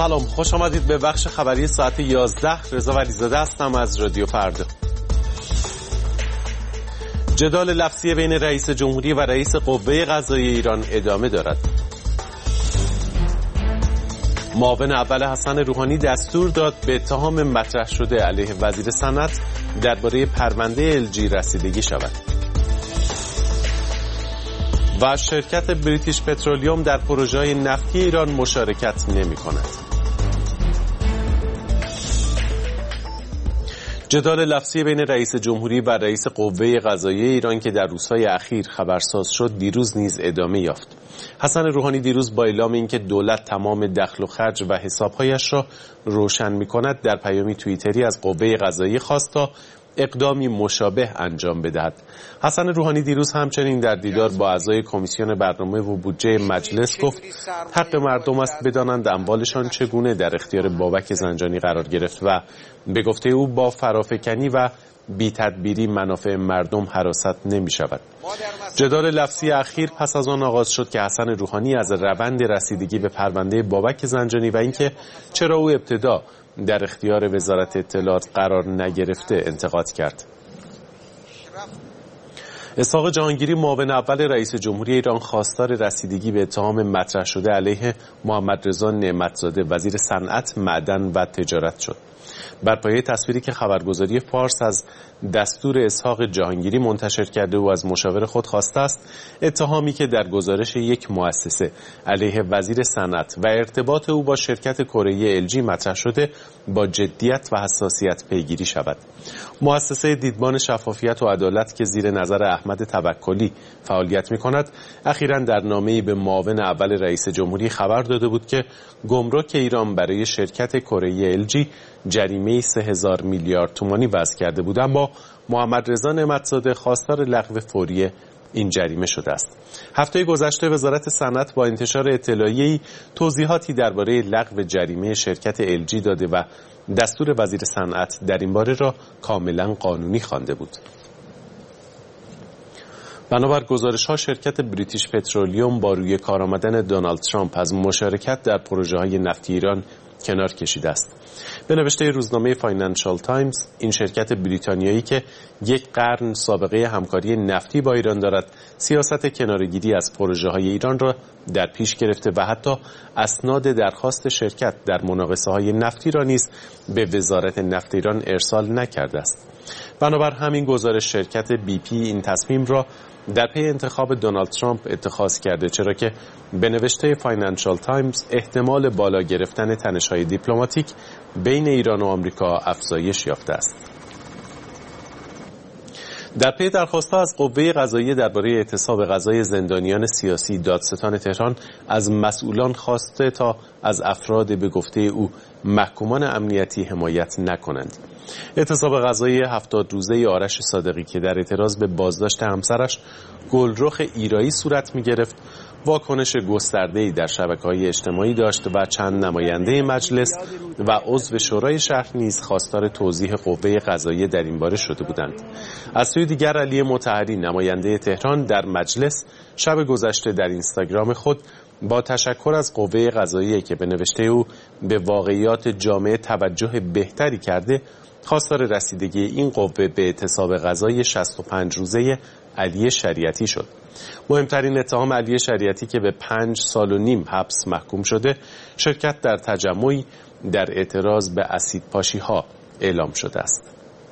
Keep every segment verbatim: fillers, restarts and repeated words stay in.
سلام، خوش آمدید به بخش خبری ساعت یازده. رضا ولیزاده هستم از رادیو فردا. جدال لفظی بین رئیس جمهوری و رئیس قوه قضاییه ایران ادامه دارد. معاون اول حسن روحانی دستور داد به اتهام مطرح شده علیه وزیر صنعت درباره پرونده ال جی رسیدگی شود. و شرکت بریتیش پترولیوم در پروژه‌های نفتی ایران مشارکت نمی‌کند. جدال لفظی بین رئیس جمهوری و رئیس قوه قضاییه ایران که در روزهای اخیر خبرساز شد دیروز نیز ادامه یافت. حسن روحانی دیروز با اعلام اینکه دولت تمام دخل و خرج و حسابهایش را روشن می‌کند در پیامی توییتری از قوه قضاییه خواست تا اقدامی مشابه انجام بدهد. حسن روحانی دیروز همچنین در دیدار با اعضای کمیسیون برنامه و بودجه مجلس گفت حق مردم است بدانند اموالشان چگونه در اختیار بابک زنجانی قرار گرفت و به گفته او با فرافکنی و بی تدبیری منافع مردم هراست نمی شود. جدال لفظی اخیر پس از آن آغاز شد که حسن روحانی از روند رسیدگی به پرونده بابک زنجانی و اینکه چرا او ابتدا در اختیار وزارت اطلاعات قرار نگرفته انتقاد کرد. اسحاق جهانگیری معاون اول رئیس جمهوری ایران خواستار رسیدگی به اتهام مطرح شده علیه محمدرضا نعمتزاده وزیر صنعت، معدن و تجارت شد. بر پایه تصویری که خبرگزاری فارس از دستور اسحاق جهانگیری منتشر کرده و از مشاور خود خواسته است اتهامی که در گزارش یک مؤسسه علیه وزیر صنعت و ارتباط او با شرکت کره‌ای ال جی مطرح شده با جدیت و حساسیت پیگیری شود. مؤسسه دیدبان شفافیت و عدالت که زیر نظر احمد توکلی فعالیت می‌کند اخیراً در نامه‌ای به معاون اول رئیس جمهوری خبر داده بود که گمرک ایران برای شرکت کره‌ای ال جی جریمه سه هزار میلیارد تومانی وضع کرده بود، اما محمدرضا نعمتزاده خواستار لغو فوری این جریمه شده است. هفته گذشته وزارت صنعت با انتشار اطلاعیه‌ای توضیحاتی درباره لغو جریمه شرکت ال جی داده و دستور وزیر صنعت در این باره را کاملا قانونی خوانده بود. بنابر گزارش‌ها شرکت بریتیش پترولیوم با روی کار آمدن دونالد ترامپ از مشارکت در پروژه‌های نفتی ایران کنار کشیده است. به نوشته روزنامه فاینانشال تایمز این شرکت بریتانیایی که یک قرن سابقه همکاری نفتی با ایران دارد سیاست کنارگیری از پروژه‌های ایران را در پیش گرفته و حتی اسناد درخواست شرکت در مناقصه‌های نفتی را نیز به وزارت نفت ایران ارسال نکرده است. بنابر همین گزارش شرکت بی پی این تصمیم را در پی انتخاب دونالد ترامپ اتخاذ کرده، چرا که به نوشته فاینانشال تایمز احتمال بالا گرفتن تنش‌های دیپلماتیک بین ایران و آمریکا افزایش یافته است. در پی درخواست‌ها از قوه قضاییه درباره اعتصاب قضای زندانیان سیاسی، دادستان تهران از مسئولان خواسته تا از افراد به گفته او محکومان امنیتی حمایت نکنند. اعتصاب قضایی هفتاد روزه آرش صادقی که در اعتراض به بازداشت همسرش گلرخ ایرایی صورت می‌گرفت، واکنش گسترده‌ای در شبکه‌های اجتماعی داشت و چند نماینده مجلس و عضو شورای شهر نیز خواستار توضیح قوه قضاییه در این باره شده بودند. از سوی دیگر علی مطهری نماینده تهران در مجلس شب گذشته در اینستاگرام خود با تشکر از قوه قضاییه که به نوشته او به واقعیات جامعه توجه بهتری کرده خواستار رسیدگی این قوه به اعتصاب قضایی شصت و پنج روزه علی شریعتی شد. مهمترین اتهام علی شریعتی که به پنج سال و نیم حبس محکوم شده شرکت در تجمعی در اعتراض به اسیدپاشی ها اعلام شده است.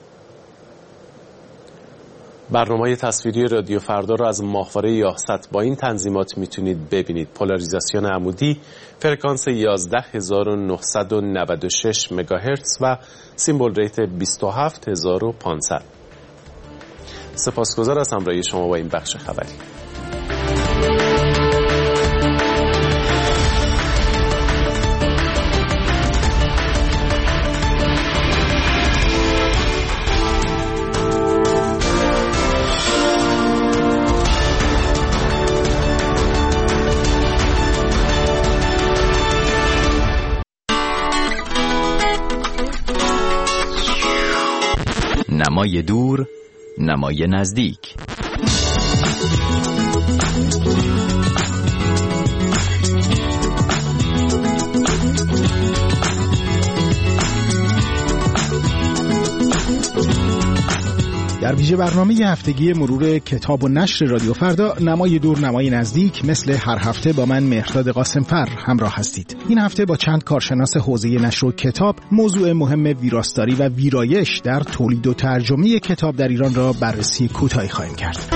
برنامه تصویری رادیو فردا را از ماهواره یاست با این تنظیمات میتونید ببینید: پولاریزاسیون عمودی، فرکانس یازده هزار و نهصد و نود و شش مگاهرتز و سیمبل ریت بیست و هفت هزار و پانصد. سپاسگزار از همراهی شما با این بخش خبری. نمای دور، نمای نزدیک. در ویژه برنامه هفتگی مرور کتاب و نشر رادیو فردا، نمای دور نمای نزدیک، مثل هر هفته با من مهرداد قاسمفر همراه هستید. این هفته با چند کارشناس حوزه نشر و کتاب موضوع مهم ویراستاری و ویرایش در تولید و ترجمه کتاب در ایران را بررسی کوتاهی خواهیم کرد.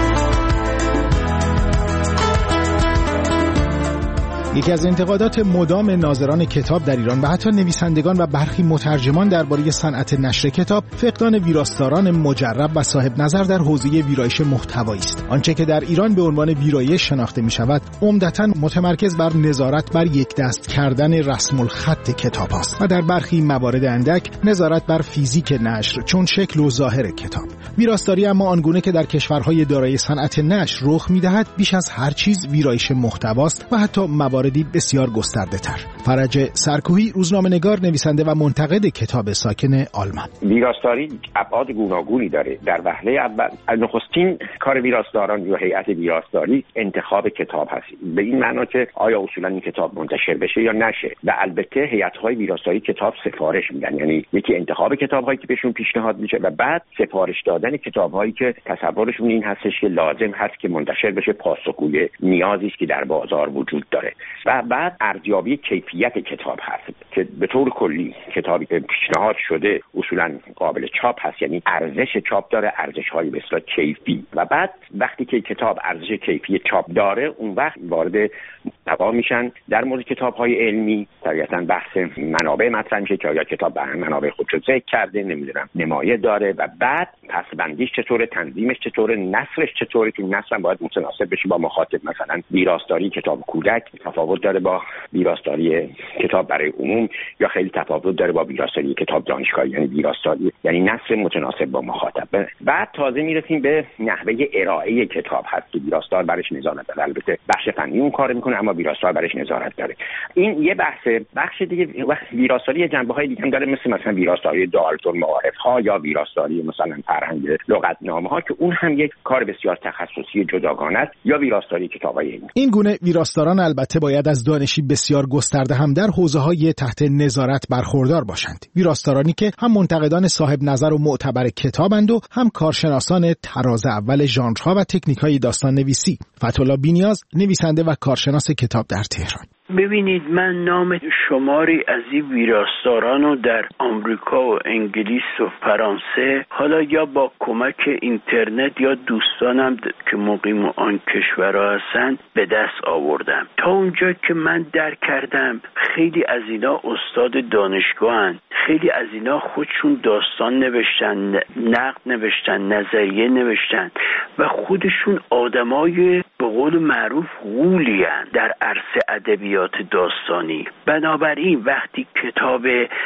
یکی از انتقادات مدام ناظران کتاب در ایران و حتی نویسندگان و برخی مترجمان درباره صنعت نشر کتاب، فقدان ویراستاران مجرب و صاحب نظر در حوزه ویرایش محتوایی است. آنچه که در ایران به عنوان ویرایش شناخته می شود، عمدتاً متمرکز بر نظارت بر یک دست کردن رسم الخط کتاب است و در برخی موارد اندک نظارت بر فیزیک نشر چون شکل و ظاهر کتاب. ویراستاری اما آنگونه که در کشورهای دارای صنعت نشر رخ می‌دهد، بیش از هر چیز ویرایش محتواست و حتی مواردی بسیار گسترده‌تر. فرج سرکوهی، روزنامه‌نگار، نویسنده و منتقد کتاب، ساکن آلمان. ویراستاری ابعاد گوناگونی داره. در وهله اول نخستین کار ویراستاران یا هیئت ویراستاری انتخاب کتاب هست، به این معنا که آیا اصولا این کتاب منتشر بشه یا نشه. و البته هیئت‌های ویراستاری کتاب سفارش میدن، یعنی یکی انتخاب کتاب‌هایی که بهشون پیشنهاد میشه و بعد سفارش دادن کتاب‌هایی که تصورشون این هستش که لازم هست که منتشر بشه، پاسخگوی نیازی است که در بازار وجود داره. و بعد ارزیابی کیفیت کتاب هست که به طور کلی کتابی که پیشنهاد شده اصولا قابل چاپ هست، یعنی ارزش چاپ داره، ارزش‌های به اصطلاح کیفی. و بعد وقتی که کتاب ارزش کیفی چاپ داره، اون وقت وارد محتوا میشن. در مورد کتاب‌های علمی طبیعتاً بحث منابع مطرح میشه که آیا کتاب به منابع خودش ذکر کرده، نمیدونم نمایه داره، و بعد پس بندیش چطوره، تنظیمش چطوره، نثرش چطوره که نثر باید متناسب بشه با مخاطب. مثلا ویراستاری کتاب کودک تفاوت داره با ویراستاری کتاب برای عموم، یا خیلی تفاوت داره با ویراستاری کتاب دانشگاهی، یعنی ویراستاری یعنی نثر متناسب با مخاطب. بعد تازه میرسیم به نحوه ارائه کتاب هست که ویراستار برش نظارت داره. البته بخش فنی اون کار میکنه اما ویراستار برش نظارت داره. این یه بحثه. بخش دیگه ویراستاری جنبه‌های دیگه هم داره، مثل مثلا ویراستاری دالت المعارف ها یا ویراستاری مثلا فرهنگ لغتنامه ها که اون هم یک کار بسیار تخصصی جداگانه است، یا ویراستاری کتابای علمی. این گونه ویراستاران البته باید از دانشی بسیار گسترده هم در حوزه‌های تحت نظارت برخوردار باشند. ویراستارانی که هم منتقدان صاحب نظر و معتبر کتابند و هم کارشناسان تراز اول ژانرها و تکنیک‌های داستان نویسی. فتح‌الله بی‌نیاز، نویسنده و کارشناس کتاب در تهران. ببینید، من نام شماری از این ویراستارانو در آمریکا و انگلیس و فرانسه، حالا یا با کمک اینترنت یا دوستانم که مقیم آن کشورها هستن، به دست آوردم. تا اونجا که من درک کردم خیلی از اینا استاد دانشگاهن، خیلی از اینا خودشون داستان نوشتن، نقد نوشتن، نظریه نوشتن و خودشون آدمای به قول معروف غولین در عرصه ادبیات داستانی. بنابراین وقتی کتاب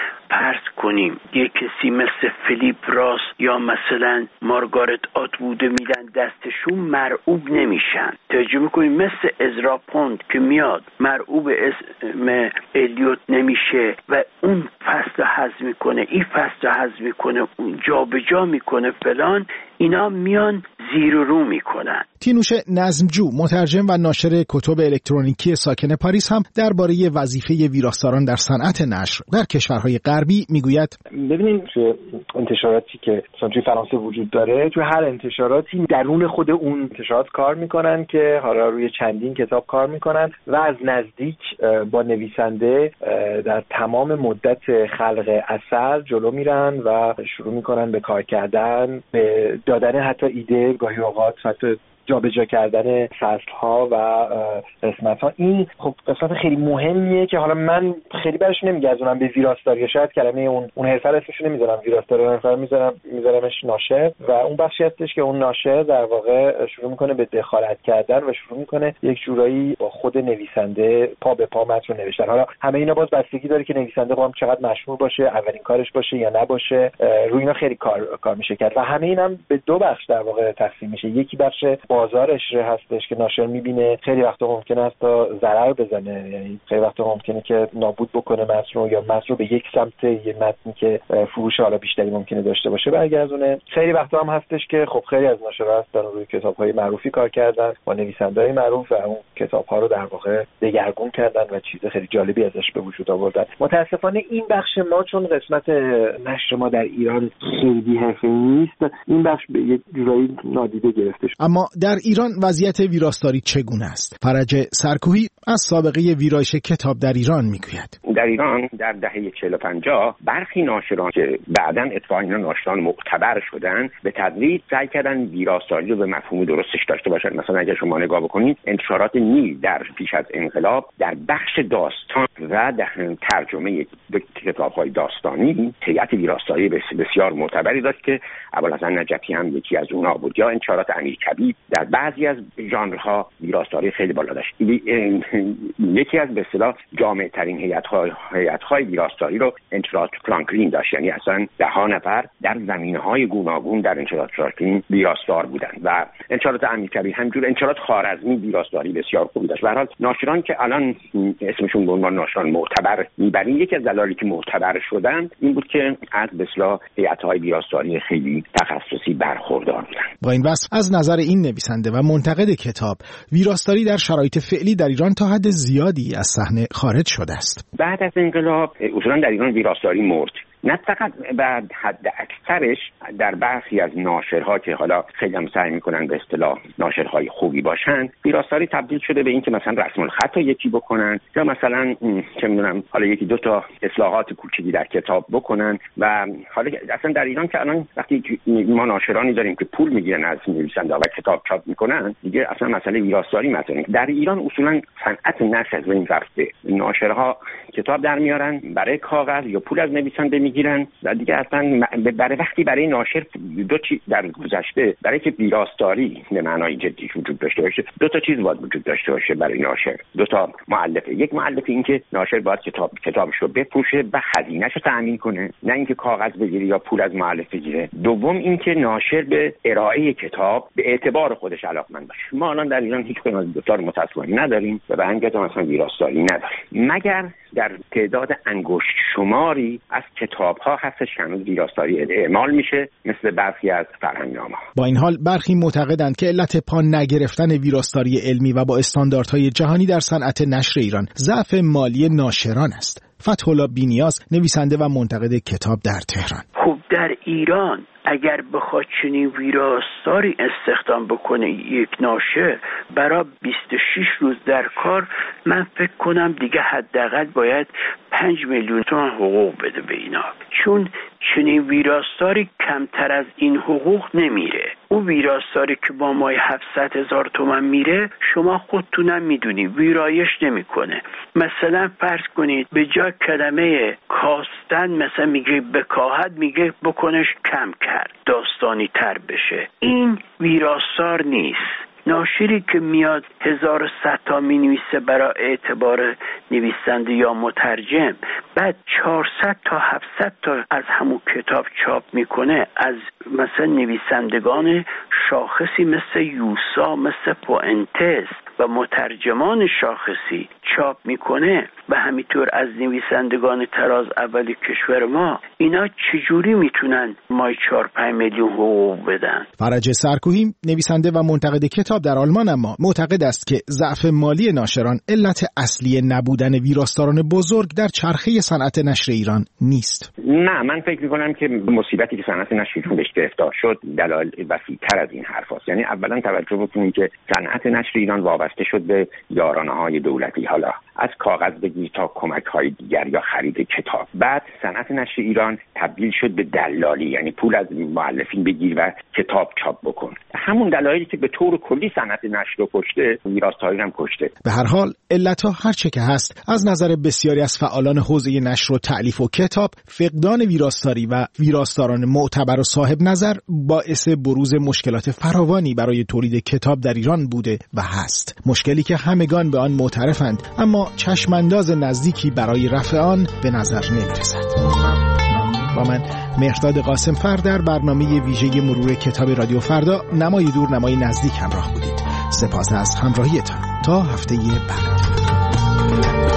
پرس کنیم یک کسی مثل فیلیپ راس یا مثلا مارگارت آتوود میدن دستشون، مرعوب نمیشن. ترجمه کنیم مثل ازرا پوند که میاد مرعوب اسم الیوت نمیشه و اون فصل حذف میکنه، این فصل حذف میکنه، اون جا به جا میکنه فلان، اینا میان زیر و رو میکنن. تینوش نظمجو، مترجم و ناشر کتب الکترونیکی ساکن پاریس، هم درباره وظیفه ویراستاران در صنعت نشر در کشورهای غربی میگوید: ببینید، توی انتشاراتی که مثلا توی فرانسه وجود داره، توی هر انتشاراتی درون خود اون انتشارات کار میکنن که حالا روی چندین کتاب کار میکنن و از نزدیک با نویسنده در تمام مدت خلق اثر جلو میرن و شروع میکنن به کار کردن، به دادن حتی ایده، گاهی اوقات حتی جابجا کردن فصل‌ها و قسمت‌ها. این خب قسمت خیلی مهمیه که حالا من خیلی برش نمیگذونم به ویراستاری، شاید کلمه اون اون حرفه اسمش نمیذارم ویراستاری، حرفه میذارم میذارمش ناشر، و اون بخشی هستش که اون ناشر در واقع شروع میکنه به دخالت کردن و شروع میکنه یک جورایی با خود نویسنده پا به پا متن نوشتن. حالا همه اینا باز بستگی داره که نویسنده قام چقدر مشهور باشه، اولین کارش باشه یا نباشه، روی اینا خیلی کار کار میشه کرد و همه اینم به دو بخش در واقع تقسیم میشه. یکی بخش بازار اشاره هستش که ناشر میبینه خیلی وقتا ممکنه است تا ضرر بزنه، یعنی خیلی وقتا ممکنه که نابود بکنه متن رو یا متن رو به یک سمت یه متنی که فروش حالا بیشتری ممکنه داشته باشه برگردونه. خیلی وقتا هم هستش که خب خیلی از ناشرها هستن روی کتاب‌های معروفی کار کردن با نویسنده‌های معروف و اون کتاب‌ها رو در واقع دگرگون کردن و چیز خیلی جالبی ازش به وجود آوردن. متأسفانه این بخش ما چون قسمت نشر ما در ایران خیلی حرفه‌ای نیست، این بخش به یک جورایی نادیده گرفته شد. اما در ایران وضعیت ویراستاری چگونه است؟ فرج سرکوهی از سابقه ویرایش کتاب در ایران میگوید. در ایران در دهه چهل و پنجاه برخی ناشران که بعداً اتفاقاً اینا ناشران معتبر شدن به تدریج سعی کردن ویراستاری رو به مفهوم درستش داشته باشن. مثلا اگر شما نگاه بکنید انتشارات نیل در پیش از انقلاب در بخش داستان و در ترجمه کتاب‌های داستانی هیئت ویراستاری بسیار معتبری داشت که ابوالحسن نجفی هم یکی از اونها بود، یا انتشارات امیرکبیر در بعضی از ژانرها ویراستاری خیلی بالا داشت. یکی از به اصطلاح جامع‌ترین هیئت‌های هیئت‌های ویراستاری رو انتشارات فرانکلین داشت، یعنی اصلا ده ها نفر در زمینه‌های گوناگون در انتشارات فرانکلین ویراستار بودند و انتشارات امیرکبیر همینجور. انتشارات خوارزمی ویراستاری بسیار خوبی داشت. به هر حال ناشران که الان اسمشون به عنوان ناشران معتبر میبریم، یکی از دلایلی که معتبر شدن این بود که از به اصطلاح هیئت‌های ویراستاری خیلی تخصصی برخوردار بودن. با این وصف از نظر این نویسنده و منتقد کتاب ویراستاری در شرایط فعلی در ایران تا حد زیادی از صحنه خارج شده است. بعد از انقلاب اصولا در ایران ویراستاری مرد. نه فقط بعد حد اکثرش در برخی از ناشرها که حالا خیلی هم سعی میکنن به اصطلاح ناشرهای خوبی باشن، ویراستاری تبدیل شده به این که مثلا رسم الخط رو یکی بکنن یا مثلا چه میدونم حالا یکی دو تا اصلاحات کوچیکی در کتاب بکنن. و حالا اصلا در ایران که الان وقتی ما ناشرانی داریم که پول میگیرن از نویسنده‌ها و کتاب چاپ میکنن، دیگه اصلا مسئله ویراستاری مطرح نیست. در ایران اصولا صنعت نشر از این رفته، ناشرها کتاب در میارن برای کاغذ یا پول از نویسنده میگیرن و دیگه اصلا برای وقتی برای ناشر دو چیز در گذشته برای که ویراستاری به معنای جدی وجود داشته باشه دو تا چیز باید وجود داشته باشه برای ناشر، دو تا مؤلفه. یک مؤلفه این که ناشر باید کتاب کتابش رو بفروشه و هزینه‌اش رو تامین کنه، نه اینکه کاغذ بگیره یا پول از مؤلف بگیره. دوم این که ناشر به ارائه کتاب به اعتبار خودش علاقمند باشه. ما الان در ایران هیچ کدوم از دو تا رو متأسفانه نداریم و به همین جهت مثلا ویراستاری نداریم، مگر در تعداد انگشت شماری از کتاب‌ها هستش که هنوز ویراستاری اعمال میشه، مثل برخی از فرهنگنامه‌ها. با این حال برخی معتقدند که علت پا نگرفتن ویراستاری علمی و با استانداردهای جهانی در صنعت نشر ایران ضعف مالی ناشران است. فتح‌الله بی‌نیاز، نویسنده و منتقد کتاب در تهران: خب در ایران اگر بخواد چنین ویراستاری استخدام بکنه یک ناشر برای بیست و شش روز در کار، من فکر کنم دیگه حداقل باید پنج میلیون تومان حقوق بده به اینا، چون چنین ویراستاری کمتر از این حقوق نمیره. اون ویراستاری که با مای هفتصد هزار تومان میره شما خودتونم میدونی ویرایش نمیکنه. مثلا فرض کنید به جای کلمه کاستن مثلا میگه بکاهد، میگه بکنش کم کرد داستانی تر بشه. این ویراستار نیست. ناشری که میاد هزار و صد تا می نویسه برای اعتبار نویسنده یا مترجم، بعد چهارصد تا هفتصد تا از همون کتاب چاپ میکنه از مثلا نویسندگان شاخصی مثل یوسا، مثل پوئنتس و مترجمان شاخصی چاپ میکنه و همینطور از نویسندگان تراز اولی کشور ما، اینا چجوری میتونن مای چهار پنج میلیون حقوق بدن؟ فرج سرکوهی، نویسنده و منتقد کتاب در آلمان، اما معتقد است که ضعف مالی ناشران علت اصلی نبودن ویراستاران بزرگ در چرخه صنعت نشر ایران نیست. نه، من فکر میکنم که مصیبتی که صنعت نشر ایران بهش گرفتار شد دلایل وسیع‌تر از این حرف هست. یعنی اولا توجه بکنید که صنعت نشر ایران وابسته شد به یارانه‌های دولتی، حالا از کاغذ بگیر تا کمک‌های دیگر یا خرید کتاب. بعد صنعت نشر ایران تبدیل شد به دلالی، یعنی پول از مؤلفین بگیر و کتاب چاپ بکن. همون دلایلی که به طور کلی صنعت نشر رو کشته، ویراستاری هم کشته. به هر حال علت‌ها هر چه که هست، از نظر بسیاری از فعالان حوزه نشر و تألیف و کتاب، فقدان ویراستاری و ویراستاران معتبر و صاحب نظر باعث بروز مشکلات فراوانی برای تولید کتاب در ایران بوده و هست. مشکلی که همگان به آن معترفند، اما چشمانداز نزدیکی برای رفع آن به نظر نمی‌رسد. با من مهرداد قاسم فر در برنامه ویژه مرور کتاب رادیو فردا نمای دور نمای نزدیک همراه بودید. سپاس از همراهیتان تا هفته بعد.